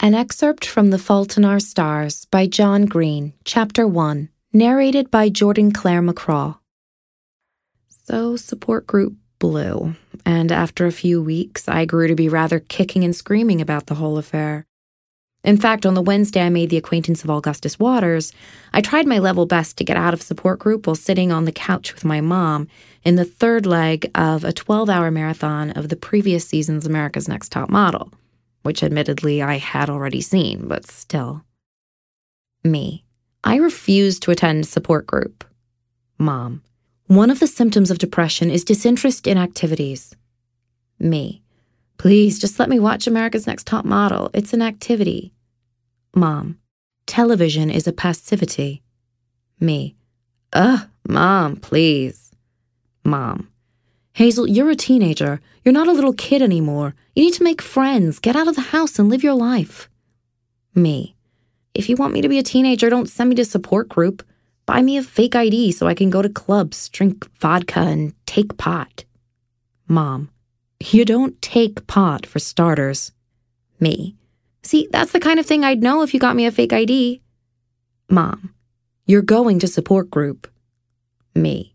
An excerpt from The Fault in Our Stars by John Green, Chapter 1, narrated by Jordan Claire McCraw. So support group blew, and after a few weeks, I grew to be rather kicking and screaming about the whole affair. In fact, on the Wednesday I made the acquaintance of Augustus Waters, I tried my level best to get out of support group while sitting on the couch with my mom in the third leg of a 12-hour marathon of the previous season's America's Next Top Model, which admittedly I had already seen, but still. Me. I refused to attend support group. Mom. One of the symptoms of depression is disinterest in activities. Me. Please, just let me watch America's Next Top Model. It's an activity. Mom. Television is a passivity. Me. Mom, please. Mom. Hazel, you're a teenager. You're not a little kid anymore. You need to make friends, get out of the house, and live your life. Me. If you want me to be a teenager, don't send me to support group. Buy me a fake ID so I can go to clubs, drink vodka, and take pot. Mom. You don't take pot, for starters. Me. See, that's the kind of thing I'd know if you got me a fake ID. Mom. You're going to support group. Me.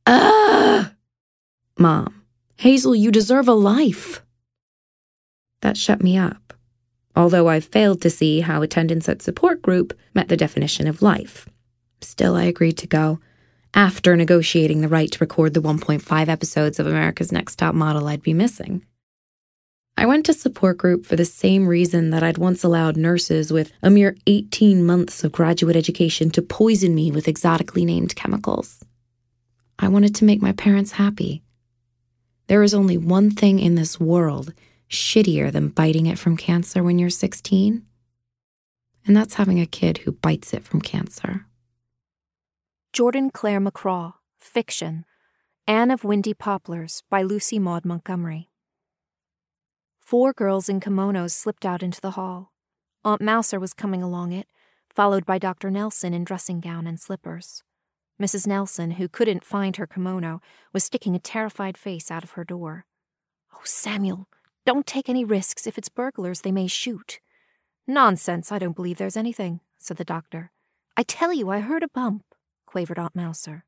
Mom. Hazel, you deserve a life. That shut me up, although I failed to see how attendance at support group met the definition of life. Still, I agreed to go, after negotiating the right to record the 1.5 episodes of America's Next Top Model I'd be missing. I went to support group for the same reason that I'd once allowed nurses with a mere 18 months of graduate education to poison me with exotically named chemicals. I wanted to make my parents happy. There is only one thing in this world shittier than biting it from cancer when you're 16, and that's having a kid who bites it from cancer. Jordan Claire McCraw, Fiction, Anne of Windy Poplars by Lucy Maud Montgomery. 4 girls in kimonos slipped out into the hall. Aunt Mouser was coming along it, followed by Dr. Nelson in dressing gown and slippers. Mrs. Nelson, who couldn't find her kimono, was sticking a terrified face out of her door. "Oh, Samuel, don't take any risks. If it's burglars, they may shoot." "Nonsense, I don't believe there's anything," said the doctor. "I tell you, I heard a bump," quavered Aunt Mouser.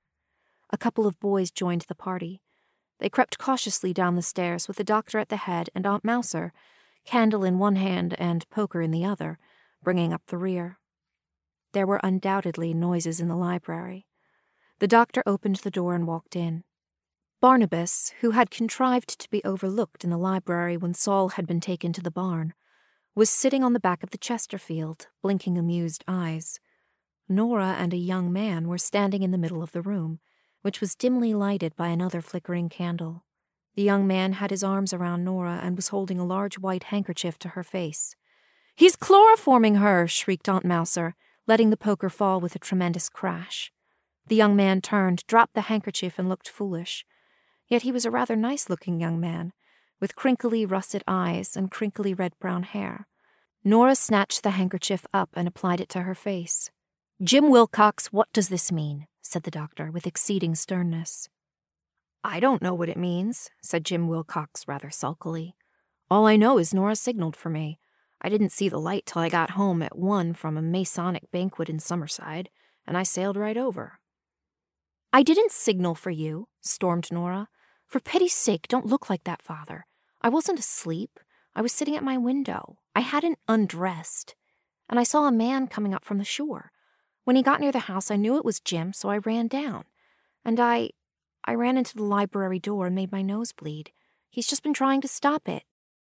A couple of boys joined the party. They crept cautiously down the stairs with the doctor at the head and Aunt Mouser, candle in one hand and poker in the other, bringing up the rear. There were undoubtedly noises in the library. The doctor opened the door and walked in. Barnabas, who had contrived to be overlooked in the library when Saul had been taken to the barn, was sitting on the back of the Chesterfield, blinking amused eyes. Nora and a young man were standing in the middle of the room, which was dimly lighted by another flickering candle. The young man had his arms around Nora and was holding a large white handkerchief to her face. "He's chloroforming her!" shrieked Aunt Mouser, letting the poker fall with a tremendous crash. The young man turned, dropped the handkerchief, and looked foolish. Yet he was a rather nice-looking young man, with crinkly russet eyes and crinkly red-brown hair. Nora snatched the handkerchief up and applied it to her face. "Jim Wilcox, what does this mean?" said the doctor, with exceeding sternness. "I don't know what it means," said Jim Wilcox rather sulkily. "All I know is Nora signaled for me. I didn't see the light till I got home at 1 from a Masonic banquet in Summerside, and I sailed right over." "I didn't signal for you," stormed Nora. "For pity's sake, don't look like that, Father. I wasn't asleep. I was sitting at my window. I hadn't undressed. And I saw a man coming up from the shore. When he got near the house, I knew it was Jim, so I ran down. And I ran into the library door and made my nose bleed. He's just been trying to stop it."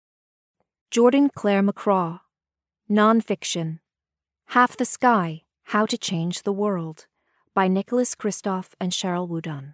Jordan Claire McCraw, Nonfiction, Half the Sky, How to Change the World, by Nicholas Kristof and Cheryl Woodun.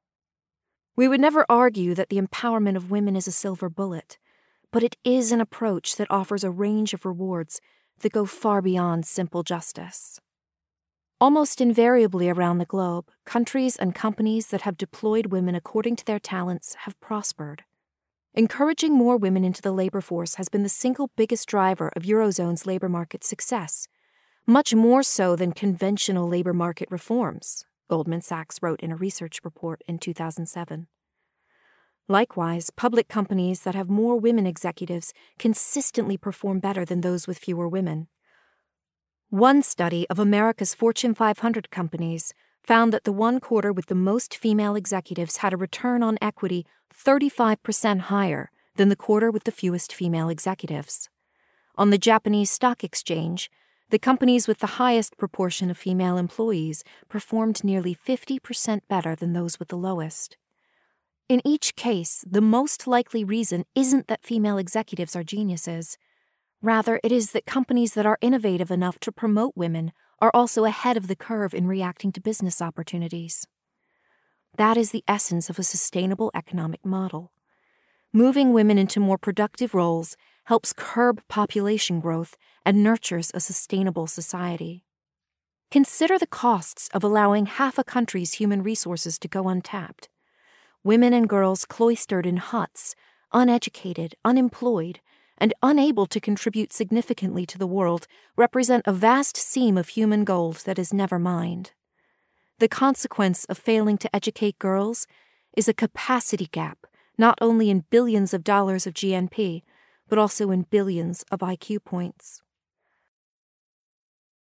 We would never argue that the empowerment of women is a silver bullet, but it is an approach that offers a range of rewards that go far beyond simple justice. Almost invariably around the globe, countries and companies that have deployed women according to their talents have prospered. Encouraging more women into the labor force has been the single biggest driver of Eurozone's labor market success, much more so than conventional labor market reforms, Goldman Sachs wrote in a research report in 2007. Likewise, public companies that have more women executives consistently perform better than those with fewer women. One study of America's Fortune 500 companies found that the one quarter with the most female executives had a return on equity 35% higher than the quarter with the fewest female executives. On the Japanese stock exchange, the companies with the highest proportion of female employees performed nearly 50% better than those with the lowest. In each case, the most likely reason isn't that female executives are geniuses. Rather, it is that companies that are innovative enough to promote women are also ahead of the curve in reacting to business opportunities. That is the essence of a sustainable economic model. Moving women into more productive roles helps curb population growth and nurtures a sustainable society. Consider the costs of allowing half a country's human resources to go untapped. Women and girls cloistered in huts, uneducated, unemployed, and unable to contribute significantly to the world represent a vast seam of human gold that is never mined. The consequence of failing to educate girls is a capacity gap, not only in billions of dollars of GNP, but also in billions of IQ points.